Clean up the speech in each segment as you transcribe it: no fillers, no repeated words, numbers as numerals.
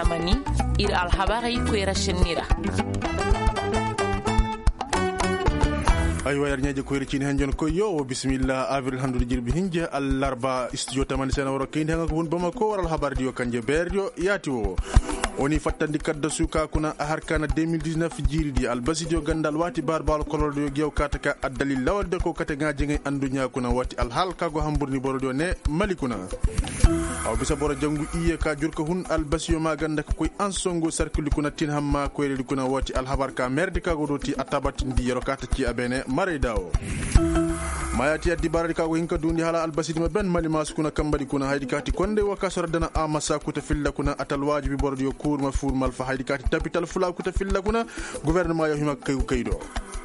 tamani ir alhabari ko rashinira aywa yar ñaje ko recini hen jon ko yo bismillah avril handude jirbi hinje allarba studio tamani sena woro kayndi hanga ko won bamako waral habardi yo kanje berjo yati o woni fattandi kadda suka kuna harkana 2019 jiridi albasidio gandal wati barbal kolol yo gew kataka addali lawde ko kate ngaje ngay andunya kuna wati alhal kago hamburni borodo ne malikuna aw bisa boro jangu iye ka jurka hun albasio maganda ko koy ansongo circle kuna tin hamma ko redi kuna wati alhabar ka merdi kago doti atabati ndi yero kata ci abene mare dawo mayati addi baradi kago hinka dundi hala albasidi ma ben mali masukuna kambadi kuna haydi kati konde waka soradana amasa kuta filla kuna atal wajibi bordo kurma furmal fa haydi kati tapital fula kuta filla kuna gouvernement yo hima kaydo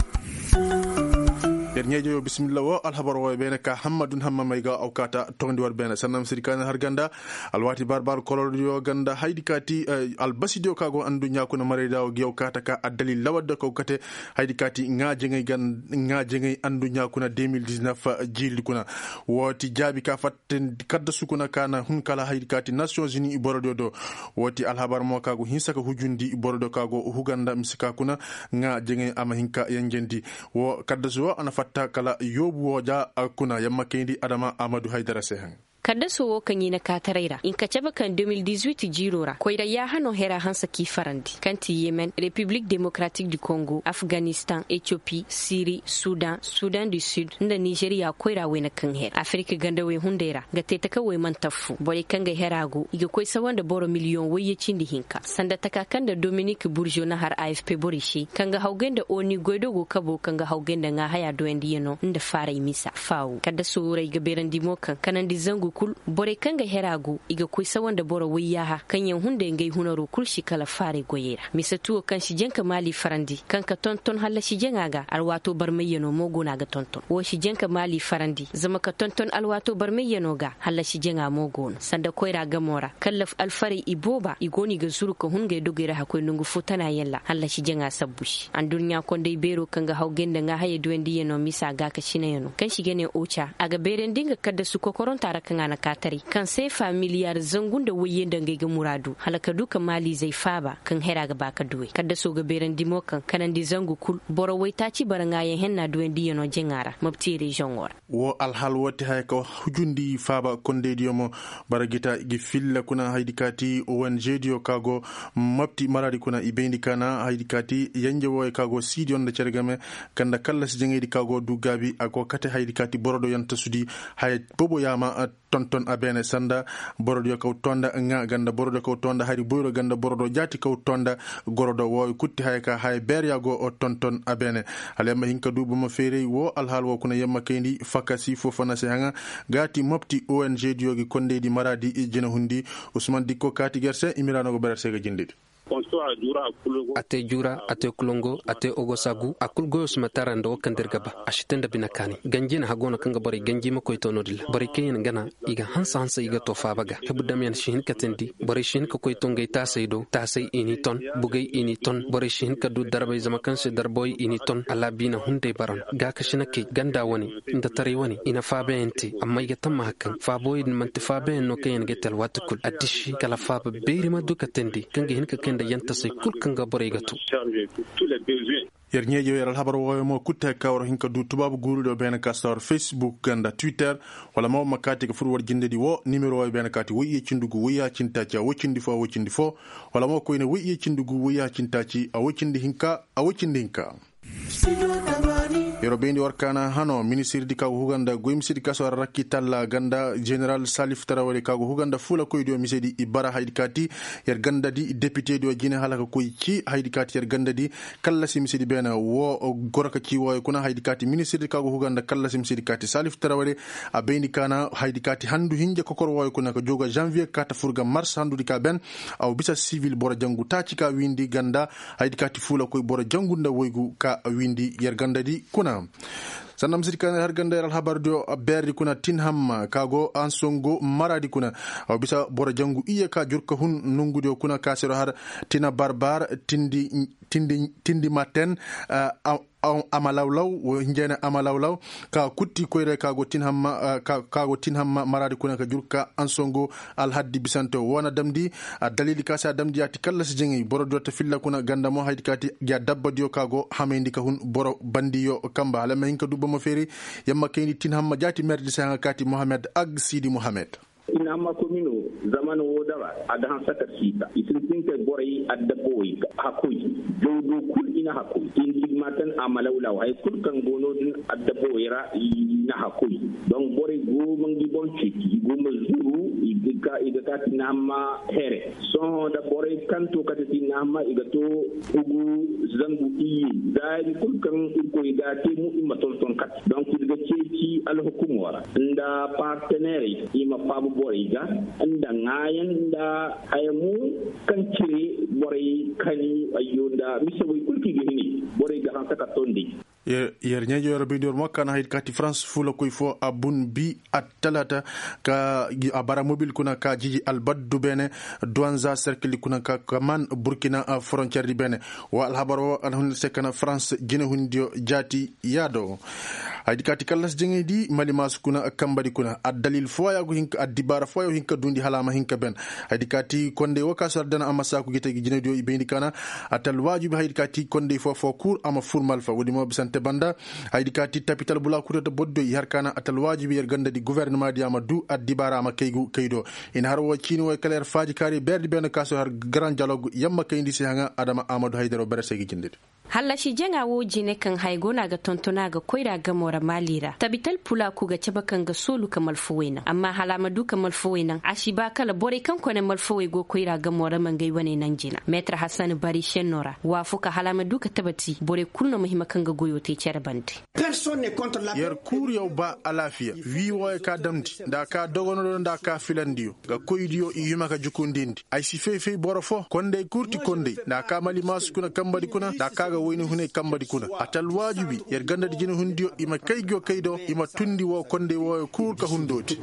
dernier yo bismillah wa alhabar wa bena ka hamadun hamma mayga aw kata tondi war bena sanam sirikana har ganda alwati barbar kolor yo ganda haydi kati albasidio kago andu nyakuna mareda o gew kata ka adali lawadda ko kate haydi kati ngaje ngay andu nyakuna 2019 jildi kuna woti jabi ka fatten kadda sukuna kana hun kala haydi kati Nations Unies borodo do woti alhabar mo kago hinsaka hujundi borodo kago huganda misika kuna ngaje ngay ama hinka yangendi wo kadda so ana kala yobu woja kuna yamma kendi adama Amadou Haidara Sehan kadda so kanyi na kataraira in ka caba kan 2018 jirora koida ya hano hera hansa ki farandi kanti Yemen, République démocratique du Congo, Afghanistan, Éthiopie, Syrie, Sudan du Sud, nda Nigeria koira wena kan her Afrika ganda we hundera ga tetaka we mantafu bole kanga herago iga koi sawanda boro million we yecindi hinka sanda taka kanda Dominique Bourgeot na har AFP borishi kanga haugenda oni goido go kabo kanga haugenda nga haya do endiyeno nda fara imisa fawo kadda so rai ga berandi mo kanan di zangu kul bore kanga herago iga kuisa wanda boro wiyaha kanyen hunde ngai hunaro kul shikala fare goyera misatuo kan shijenka mali farandi kanka tonton halla shijenga alwato barmayeno mogo naga tonton wo shijenka mali farandi zama ka tonton alwato barmayeno ga halla shijenga mogo sanda koira gamora kallaf alfari iboba igoni ga zuru ka hunge dogera hakoy nungu futana yalla halla shijenga sabbushi an dunya konde bero kanga hawgenda nga haye duwendi yeno misa ga ka shinayeno kan shigene ocha aga berendinga kadda su kokoron tara kan na katari kan sefa miliyar zangun da wayen da ga muradu halaka duka mali zai faba kan hera ga baka duwe kadda so ga beren dimo kan kanan di zangu kul boro wai ta ci baranga yen henna duwen di yano jengara mabti region wor wo alhal wati hay ko hujundi faba konde diomo baragita gi filla kuna haydikati ONG dio kago mabti maradi kuna ibendi kana haydikati yanje wo kago sidion da cergame kanda kallas jengedi kago dugabi ako kate haydikati borodo yanta sudi hay bobo yama tonton abene sanda borodo kaw tonda nga ganda borodo kaw tonda hari boyro ganda borodo jati kaw tonda gorodo wo kutti hayka hay beryago o tonton abene alema hinka dubu ma fere wo alhal wo kuna yemma kendi fakasi fofana se hanga gati mopti ONG diogi kondedi maradi jena hundi Ousmane Dikko kati gerse imirano go berse ga jindidi ate jura ate kulongo ate ogosagu akul goyos matara ndo kandirgaba ashitenda binakani ganjina hagona kanga bari ganji ma koytono dil bari kayin gana iga hansa iga tofa baga hebudamian shin katendi bari shin ko koytonga tasaydo tasay ini ton bugay ini ton bari shin ka du darbay zama kanse darboy ini ton alla bina hunde baran ga kashina ke ganda wani inda tare wani ina fabe enti amma iga tamma hakan faboy man tifabe no kayin getel watukul adishi kala fabe beri ma dukatendi kanga hinka da yanta sai kulkan gabare gatu yerñejo yeral habar wo mo kutte kawro hinka du tubabu gurudo ben kastor Facebook ganda Twitter wala mo makati ko furwar jinde di wo numero wo ben kati wiye cindugu wiya cintaci a wocindi fo wala mo ko ine wiye cindugu wiya cintaci a wocindi hinka Eurobendi warkana hano ministre di kago huganda goimsidi kaso rakki talla ganda general Salif Tarawale kago huganda fula koydo misedi ibara haydikati yer ganda di député do jine halaka koy ci haydikati yer ganda di kala simsidi bena wo goraka ci wo kuna haydikati ministre di kago huganda kala simsidi kati Salif Tarawale a bendi kana haydikati handu hinje kokor wo kuna ko joga janvier kata furga mars handu di ka ben aw bisa civil bora jangu taci ka windi ganda haydikati fula koy bora jangunda woygu ka windi yer ganda di kuna sanam sirikana har ganda al habar do berdi kuna tinham kago ansongo maradi kuna aw bisa bora jangu iye ka jurka hun nungudo kuna kasero har tina barbar tindi maten amalawlaw wo njena amalawlaw ka kutti koyre ka gotin hamma maradi kuna ka jurka ansongo al haddi bisanto wona damdi dalili ka sa damdi ati kala si jengi boro dota filla kuna ganda mo haydi kati ya dabba dio kago hamendi ka hun boro bandi yo kamba ala mahin ka dubba mo feri yamma kayni tin hamma jati merdi sa kati Mohamed Ag Sidi Mohamed ina ma komino zaman wodara adahan saka sita isin tinka borai addaboy hakoi jodo kul ina hakoi in matan amalawla ay kul kan gono din addaboy ra ina hakoi don borai go mangi bon chiki go mazuru iga ka tinama here so da borai kanto kata tinama iga to ugu zangu yi dai kul kan ko iga te mu imatol ton kat donc iga ceci al hukumwa nda partenaire ima pabu boriga anda ngayan da ayamu kan cire borai kani ayunda misawi kulki gihini borai ga hanta katondi yer nyajo yor bidior makana hayt kati France fula koy fo abun bi atalata ka abara mobile kuna ka jiji albaddu bene douanza cercle kuna ka kaman Burkina frontière di bene wa alhabaro alhun sekana France jine hundio jati yado hayt kati kallas jengi di malimas kuna kambadi kuna adalil foya go hinka adibara foya hinka dundi halama hinka ben hayt kati konde wakasar dana amasa ku gite jine dio ibeni kana atal wajibi hayt kati konde fo cour ama formal fa wodi mo bisante banda haydi kati tapital bula kurata boddo harkana atal wajibi yer ganda di gouvernement di Amadou Adibara ma kaydo in harwo chini way clair faji kari berdi ben kaso har grand dialogue yamma kayndi si hanga Adama Amadou Haydaro berese gi jindid halla shi janga woji ne kan haigona ga tontona ga koira ga mora malira tabital pula ku ga ceba kan ga solu kamal fuwena amma halama du kamal fuwena ashi ba kala bore kan ko ne mal fuwe go koira ga mora mangai wane nan jina Maître Hassan Bari Shenora wa fuka halama du ka tabati bore kunno muhimma kan ga goyo te cer bandi personne ne contre la yer kur yow ba alafiya wi woy ka damti da ka dogono da ka filandiyo ga koydiyo yima ka jukundindi ay si fe boro fo konde kurti konde da ka mali mas kuna kambadi kuna da ka woyni hune kambadi kuna atal wajibi yer ganda di jini hundiyo ima kaydo ima tundi wo konde wo kur ka hundoti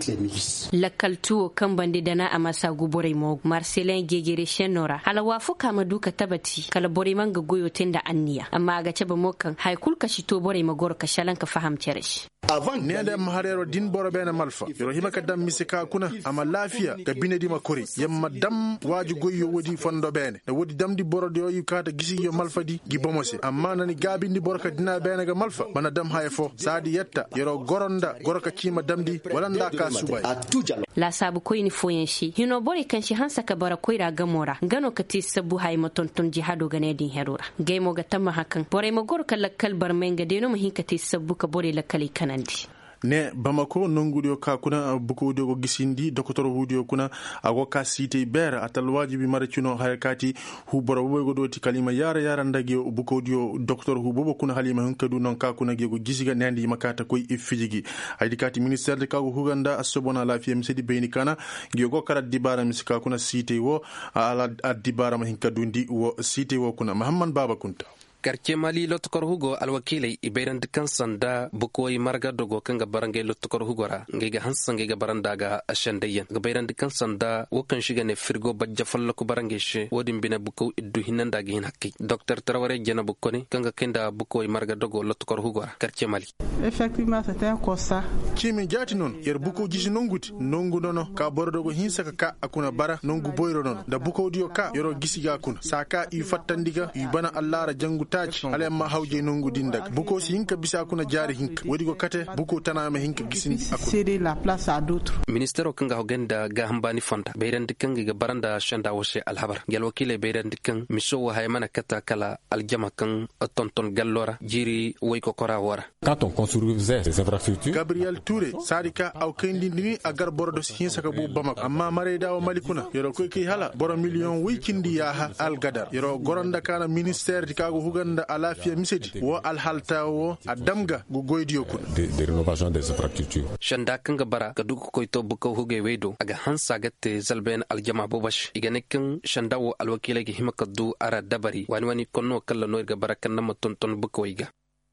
lakal tuwo kambandi dana amasa gubore mo Marcelin Gegere Shenora hala wafu kama duka tabati kala bore manga goyo tenda anniya amma ga ceba mokan haykul ka shito bore magor ka shalan ka fahamce rashi avant ne da maharero din boro bena malfa yoro hima ka dam misika kuna ama lafiya ga binedi makori yamma dam waji goyo wodi fondo bene da wodi dam di boro do yu kata gisi yo malfa di gi bomose amma nani gabindi boro ka dina bene ga malfa bana dam hayfo sadi yetta yoro goronda goroka cima damdi walanda ka subay la sabu koyni foyen shi hino bore kan shi hansa ka bara koira gamora gano ka ti sabu hay motonton jihado gane din herura gaymo ga tamma hakan bore mo gor ka lakkal bar menga deno mo hinka ti sabu ka bore lakkali kanandi ne Bamako nongudio ka kuna bukudio go gisindi doktor hudio kuna agoka site ber atal wajibi marchuno harakati hu boro bogo doti kalima yara ndage bukudio doktor hu bobo kuna halima hunkadu non ka kuna gego gisiga nandi makata koy ifijigi haydikati ministère de kago huganda asobona lafiya misedi beni kana gego kara dibara misika kuna site wo ala dibara mahinkadu ndi wo site wo kuna Muhammad Baba Kunta Karche Mali lotkor hugo alwakilai ibairan dukkan sanda bukoyi marga dogo kan ga barange lotkor hugora ngega hansan ngega baranda ga ashandayyan ga bairan dukkan sanda wokan shiga ne firgo bajja fallaku barange she wodin bina buko iddu hinanda ga hin hakki Dr Traoré jana bukoni kan ga kenda bukoyi marga dogo lotkor hugora Karche Mali effectivement c'était un constat kimi jati non yer buko jisi nonguti nongu nono ka bordogo hinsa ka akuna bara nongu boyro nono da buko dio ka yoro gisiga kuna saka i fattandiga i bana allara jangu ale ma hawje nongu dindak buko si hinka bisa kuna jari hinka wodi go kate buko tanama hinka gisin céder la place à d'autres ministère kanga hogenda ga hambani fanta beyran dikkan ga baranda shanda washe alhabar gal wakile beyran dikkan miso wa haymana kata kala aljama kan tonton gallora jiri way ko kora wara quand on construisait ces infrastructures Gabriel Touré sadika aw kendi ni agar bordo sin saka bu bamak amma mare dawo malikuna yoro ko ki hala boro million wikindi ya ha al gadar yoro goronda kana ministère dikago huganda alafiya misedi wo alhalta wo adamga go goydiyo kun de rénovation des infrastructures shanda kanga bara ka duko koyto buko huge wedo aga hansa gatte zalben aljama bobash iganekin shanda wo alwakile gi himakadu ara dabari wani konno kala no ga barakan nam tonton buko yiga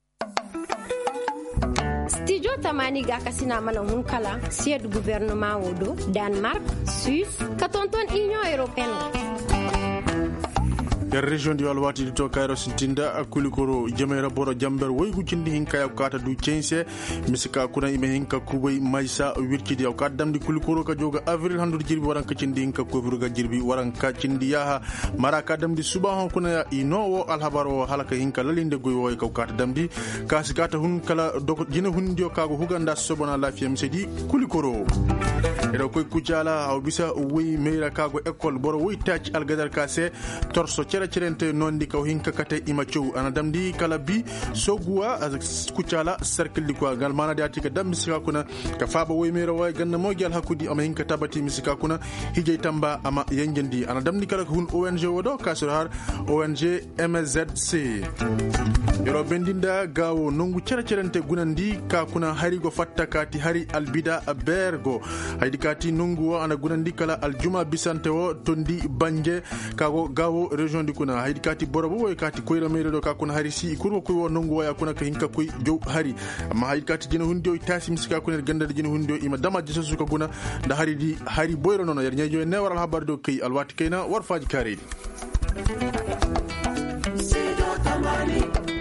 Studio Tamani ga kasina mana hunkala siège du gouvernement wodo Danemark Suisse ka tonton Union européenne ya région di walwati to kayro sintinda kulikoro jamera boro jamber woygu cindi hinka ya kata du cense misika kuna ime hinka kubay maysa wirkidi ya kadam di kulikoro ka joga avril handu jirbi waran ka cindi hinka ko ga jirbi waran ka cindi yaha mara kadam di subaho kuna ya inowo alhabaro halaka hinka lalinde goy woy ka kata damdi kasikata hun kala doko jina hundio kago huganda sobona lafiya misedi kulikoro edo koy kucala aw bisa wi meira kago école boro wi tach algadar kase torso cerente nondi kaw hinka kate ima ciow ana damdi kala bi sogua kucala cercle di ko gal mana dati ka dam misika kuna ka faba wi meira way ganna mo gal hakudi ama hinka tabati misika kuna hijay tamba ama yanjendi ana damdi kala hun ONG wodo kasur har ONG MZC yoro bendinda gawo nongu cerente gunandi ka kuna hari go fatta kati hari albida bergo haydi kati nongu ana gunandi kala aljuma bisantewo tondi banje kago gawo region di kuna haydi kati borobo way kati koyra mere do ka kuna hari si kurwo ko nongu waya kuna ka hinka koy jow hari amma haydi kati jina hundio tasi misika kuna ganda jina hundio ima dama jisu suka guna da hari di hari boyro nono yar nyajo ne waral habar do kay alwati kayna war faji karedi